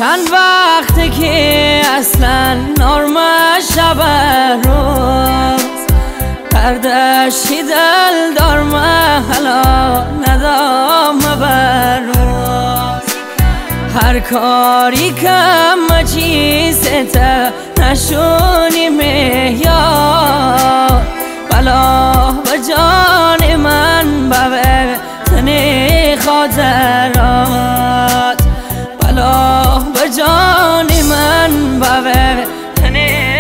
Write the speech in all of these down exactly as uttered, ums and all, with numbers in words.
چند وقته که اصلا نرمه شب روز پردشی دل دارمه حالا ندام بروز هر کاری کم چیزتا نشونی میاد بلا به جان من ببه تنی خاطرات بلا به جان من ببه تنی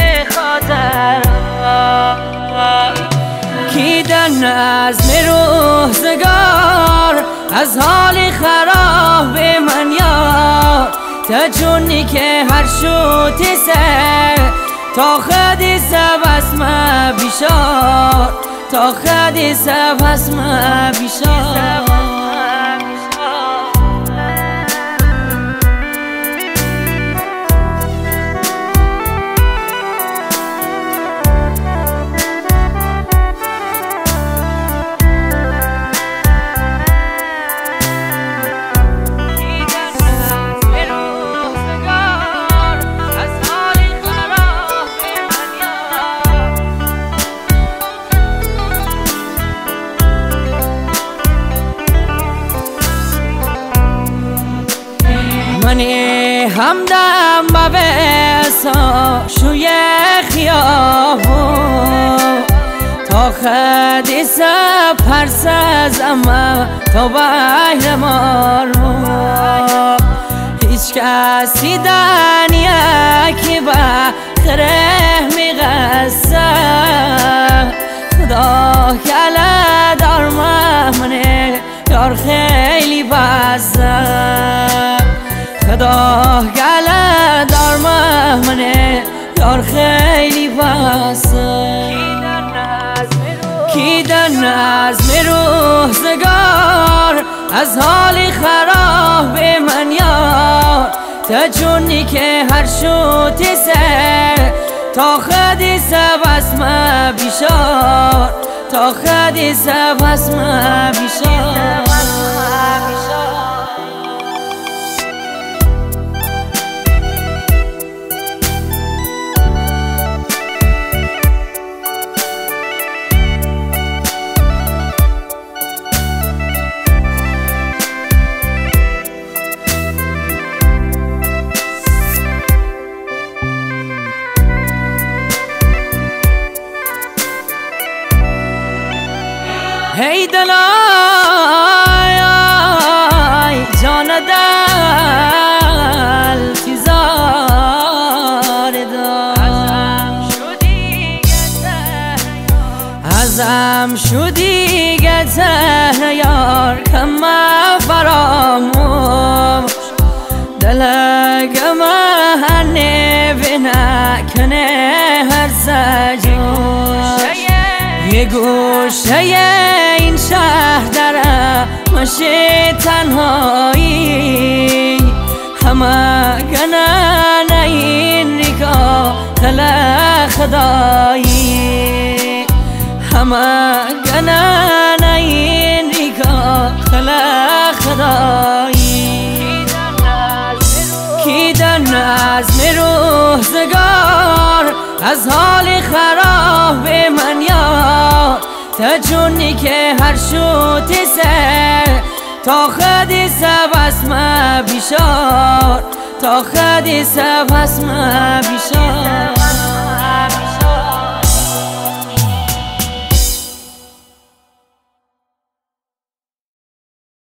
خاطرات کی در نظم روزگار از حال خراب من یاد تا جونی که هر شوتی سه تا خدی سب اسم بیشار تا خدی سب اسم بیشار منی همدم با بسا شوی خیابون تا خدی سب هر سزم تا بحر مارو هیچ کسی دنیا که بخره میغسه خدا کله دار منه یار خیلی بزه خدا گله دار منه یار خیلی بسه کی در نظم روزگار از حال خراب من یاد تا جونی که هر شوتی سه تا خدی سب اسم بیشار تا خدی سب اسم بیشار هی دلای جان دل تیزار دار ازم شدی گته یار کم فراموش دلگم هنه بینه کنه هر سجوش یه گوشه این شهر داره مشه تنهایی همه گنن این نگاه خلا خدایی همه گنن این نگاه خلا خدایی کی در نظم روزگار از حال خراب من یاد تا جونی که هر شوتی سه تا خدی سب اسم بیشار تا خدی سب اسم بیشار